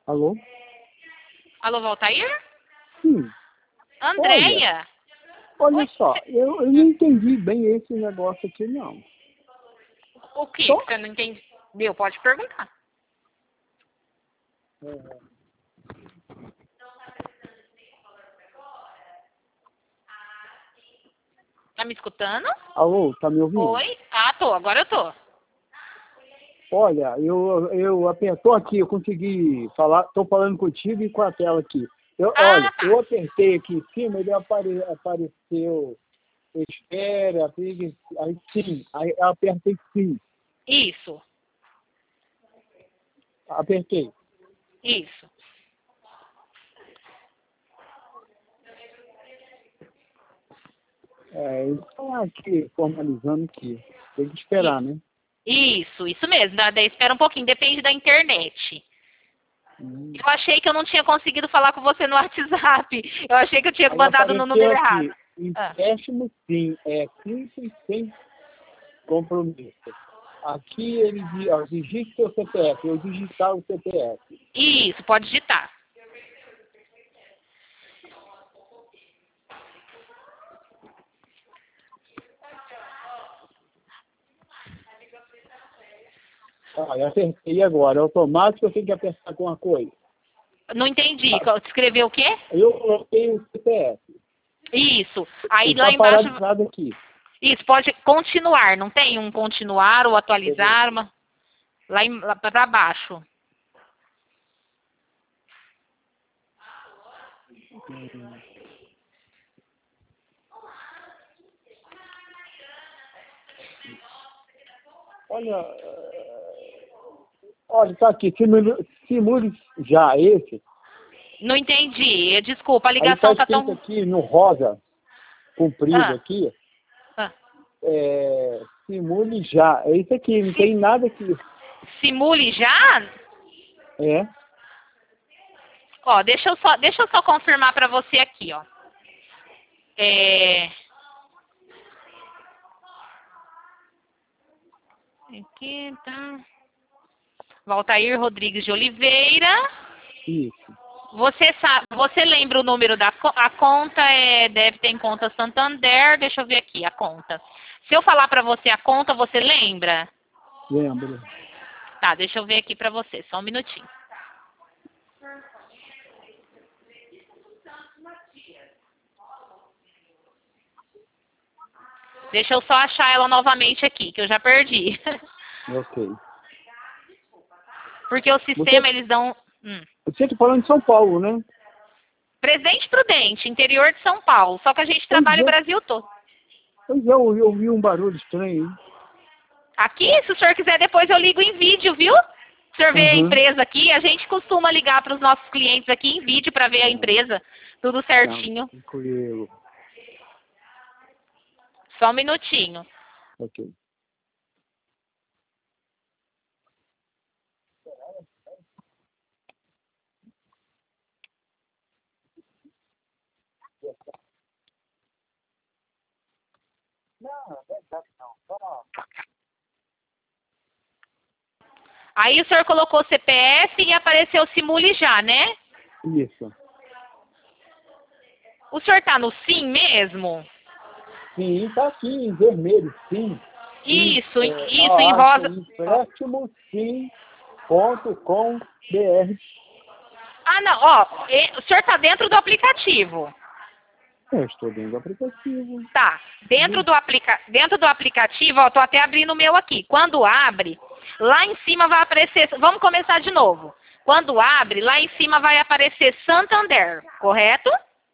Alô? Alô, Valtair? Sim. Andréia? Olha Oi, só, eu não entendi bem esse negócio aqui, não. o que Só? você não entendeu? Pode perguntar. Tá me escutando? Alô, tá me ouvindo? Oi? Ah, tô. Agora eu tô. Olha, eu apertou aqui, eu consegui falar, tô falando contigo e com a tela aqui. Olha, Ah, tá. eu apertei aqui em cima, ele apareceu, espera, aí sim, aí eu apertei sim, Isso. apertei. Isso. Então aqui, formalizando aqui, tem que esperar, né? Isso mesmo. Daí espera um pouquinho. Depende da internet. Hum. Eu achei que eu não tinha conseguido falar com você no WhatsApp. Eu achei que eu tinha Aí mandado no número apareceu errado. aqui, Ah. empréstimo sim, é simples sem compromisso. Aqui ele diz, ó, digite seu CPF, eu digitar o CPF. Isso, pode digitar. Eu apertei agora, automático eu tenho que apertar com uma coisa. Não entendi. Ah, Escreveu o quê? eu coloquei o CPF. Isso. Aí Ele lá está embaixo. paralisado aqui. Isso, pode continuar. Não tem um continuar ou atualizar. Lá para baixo. Olha, olha, tá aqui, simule já esse. Não entendi. Desculpa, a Aí está ligação tá escrito tão. aqui no rosa, comprido Ah, aqui, ah. simule já. É isso aqui, não tem nada aqui. Simule já? É, Ó, deixa eu só confirmar para você aqui, ó. É... Aqui tá. Valtair Rodrigues de Oliveira. isso. Você lembra o número a conta deve ter em conta Santander, deixa eu ver aqui a conta. Se eu falar para você a conta, você lembra? Lembro. Tá, deixa eu ver aqui para você, só um minutinho. Deixa eu só achar ela novamente aqui, que eu já perdi. Ok. Porque o Você, sistema, eles dão... você está falando de São Paulo, né? Presidente Prudente, interior de São Paulo. Só que a gente Pois trabalha o é, Brasil todo. pois é, eu ouvi um barulho estranho, hein? Aqui, se o senhor quiser, depois eu ligo em vídeo, viu? O senhor vê a Uhum. empresa aqui, a gente costuma ligar para os nossos clientes aqui em vídeo para ver a empresa, tudo Não, certinho. tranquilo. Só um minutinho. Ok. Aí o senhor colocou o CPF e apareceu o Simule já, né? Isso. O senhor tá no SIM mesmo? Sim, está aqui em vermelho, sim. Isso, isso, em Acho rosa. empréstimo sim.com.br. Ah, não, ó, o senhor tá dentro do aplicativo. Eu estou dentro do aplicativo. Tá. Dentro do aplicativo, ó, tô até abrindo o meu aqui. Quando abre, lá em cima vai aparecer. Vamos começar de novo. Quando abre, lá em cima vai aparecer Santander, correto?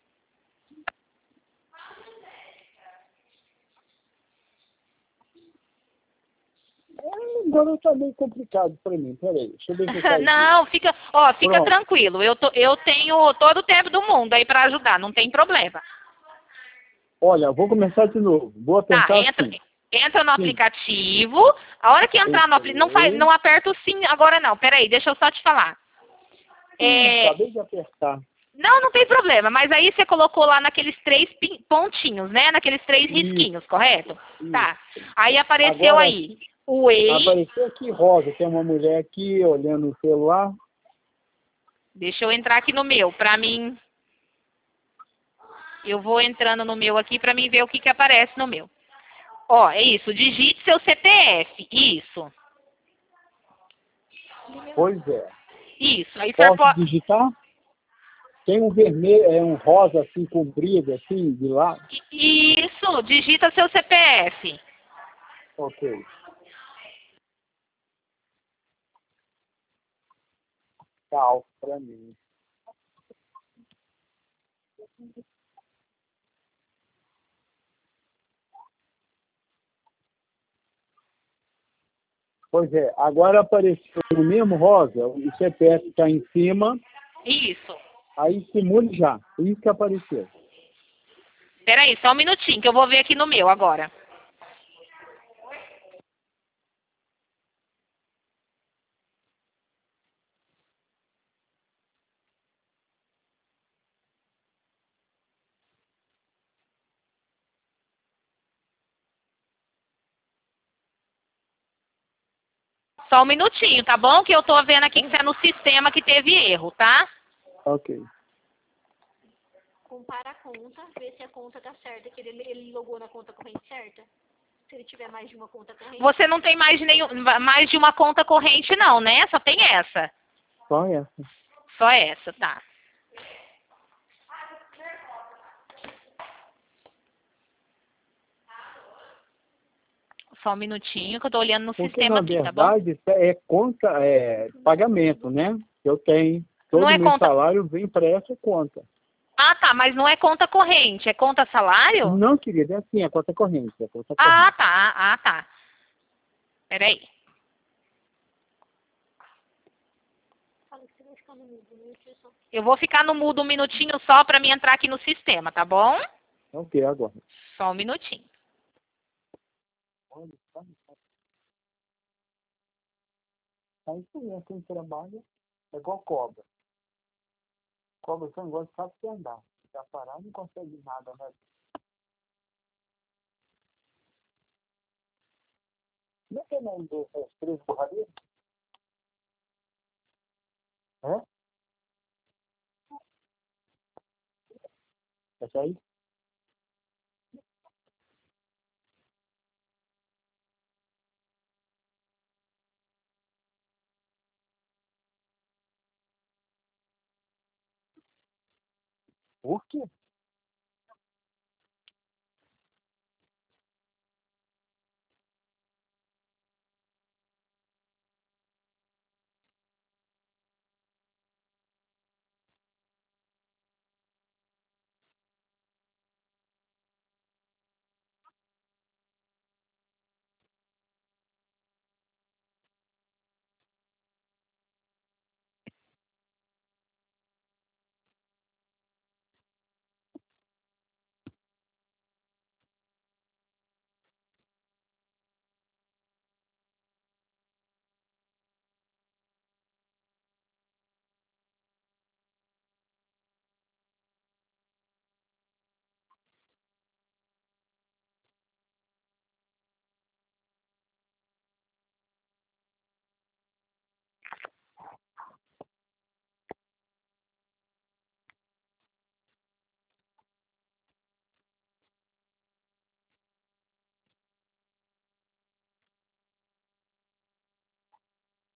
Agora está meio complicado para mim. Peraí, deixa eu ver se eu saio disso. Não, fica Pronto. tranquilo. Eu tenho todo o tempo do mundo aí para ajudar, não tem problema. Olha, eu vou começar de novo. Vou Tá, apertar sim. entra no Sim. aplicativo. A hora que entrar no aplicativo, Entrei. não aperta o sim agora não. Peraí, deixa eu só te falar. Acabei de apertar. Não tem problema, mas aí você colocou lá naqueles 3 pontinhos, né? Naqueles 3 Isso, risquinhos, correto? isso. Tá. Aí apareceu Agora aí o EI. apareceu aqui rosa. Tem uma mulher aqui olhando o celular. Deixa eu entrar aqui no meu, pra mim... Eu vou entrando no meu aqui pra mim ver o que aparece no meu. Ó, é isso. Digite seu CPF. Isso. Pois é. Isso. Aí você Posso pode... digitar? Tem um vermelho, um rosa assim, comprido, assim, de lá. Isso. Digita seu CPF. Ok. Tá alto pra mim. Pois é, agora apareceu no mesmo rosa, o CPF está em cima, Isso. aí simule já. Isso que apareceu. Peraí, só um minutinho que eu vou ver aqui no meu agora. Só um minutinho, tá bom? Que eu tô vendo aqui que você é no sistema que teve erro, tá? Ok. Compara a conta, vê se a conta tá certa, que ele logou na conta corrente certa. Se ele tiver mais de uma conta corrente. Você não tem mais de uma conta corrente não, né? Só tem essa. Só essa. Só essa, tá. Só um minutinho que eu tô olhando no Porque, sistema na aqui, tá bom? verdade, é conta, é pagamento, né? Eu tenho. Todo Não é meu conta... salário vem para essa conta. Ah, tá, mas não é conta corrente, é conta salário? Não, querida, é assim, é conta corrente. É conta Ah, corrente. tá, ah, tá. Peraí. Fala que você vai ficar no mudo, no YouTube só. Eu vou ficar no mudo um minutinho só pra mim entrar aqui no sistema, tá bom? Ok, agora. Só um minutinho. Olha, é isso aí, quem trabalha é igual cobra. Cobra só gosta de sabe se andar. Se tá parado, não consegue nada, né? Como é que é o nome dessas três borradeiras? É? Essa aí? Por quê?